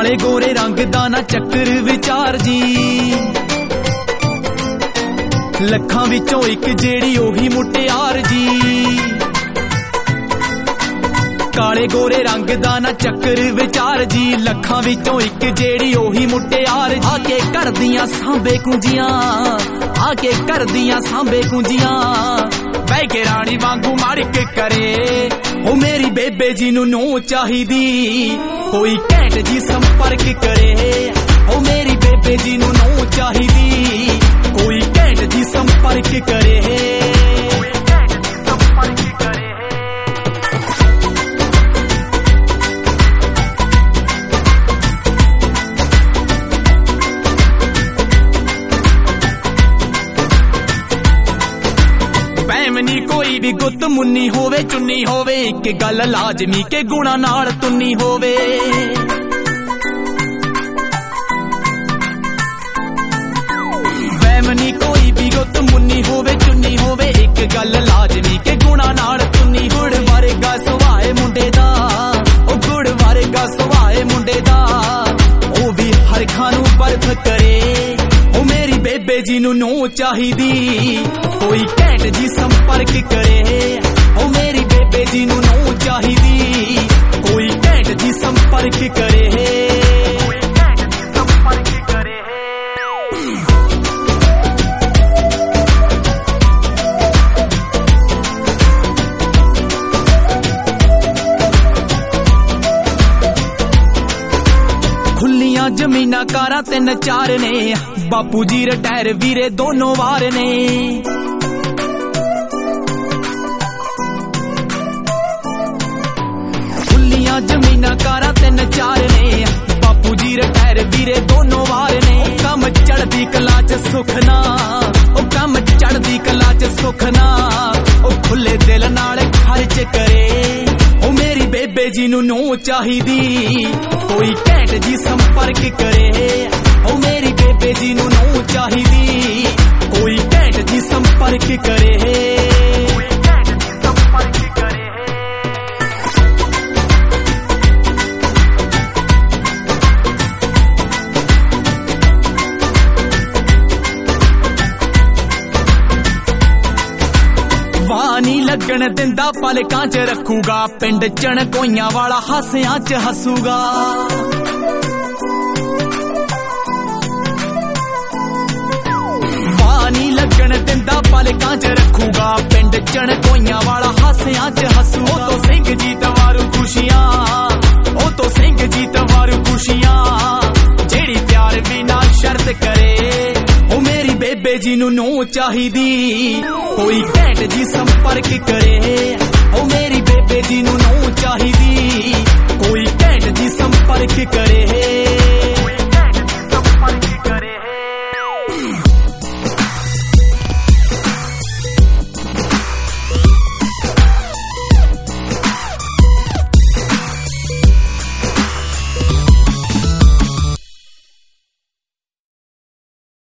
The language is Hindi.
काले गोरे रंग दा ना चक्कर विचार जी, लखां विचों इक जेड़ी ओही मुटियार जी। काले गोरे रंग दा ना चक्कर विचार जी, लखां विचों इक जेड़ी ओही मुटियार। आके करदियां सांबे कुंजियां, आके करदियां सांबे कुंजियां, बह के रानी वांगू मड़क करे। ओ मेरी बेबे जी नू नो चाहिदी, कोई घैंट जी संपर्क करे। ओ मेरी बेबे जी नू नो चाहिदी, कोई घैंट जी संपर्क करे। पैमनी कोई भी गुत मुन्नी होवे चुन्नी होवे, एक गल लाजमी के गुणा नाल तुन्नी होवे। पैमनी कोई भी गुत मुन्नी होवे चुन्नी होवे, एक गल लाजमी के गुणा नाल तुन्नी। गुड़ वारेगा सुभाए मुंडे दा, ओ गुड़ वारेगा सुभाए मुंडे दा, ओ भी हर खानू बर्फ करे। ओ मेरी बेबे जी नू नो चाहिदी, कोई घैंट जी संपर्क करे। ओ मेरी बेबे जी नू नो चाहिदी, कोई घैंट जी संपर्क करे। खुलियां जमीना कारां तिन चार ने, बापू जी रिटायर वीरे दोनों वार ने। खुलियां जमीना कारां तिन चार ने, बापू जी रिटायर वीरे दोनों वार ने। कम चढ़दी कला च सुखना, ओ कम चढ़दी कला च सुखना, ओ खुले दिल नाल खर्च करे। ओ मेरी बेबे जी नू नो चाहिदी, कोई घैंट जी संपर्क करे। ओ मेरी बेबे जी नू नो चाहिदी, कोई घैंट जी संपर्क करे। वानी लगन दिंदा पलकां च रखूगा, पिंड चणकोइयां वाला हासियां च हसूगा। वानी लगन दिंदा पलकां च रखूगा, पिंड चणकोइयां वाला हासियां च हसूगा। ओ तो सिंह जी तवारू खुशियां, ओ तो सिंह जी तवारू खुशियां, जेड़ी प्यार बिना शर्त करे। ओ मेरी बेबे जी नू नो चाहिदी, कोई घैंट जी संपर्क करे। ओ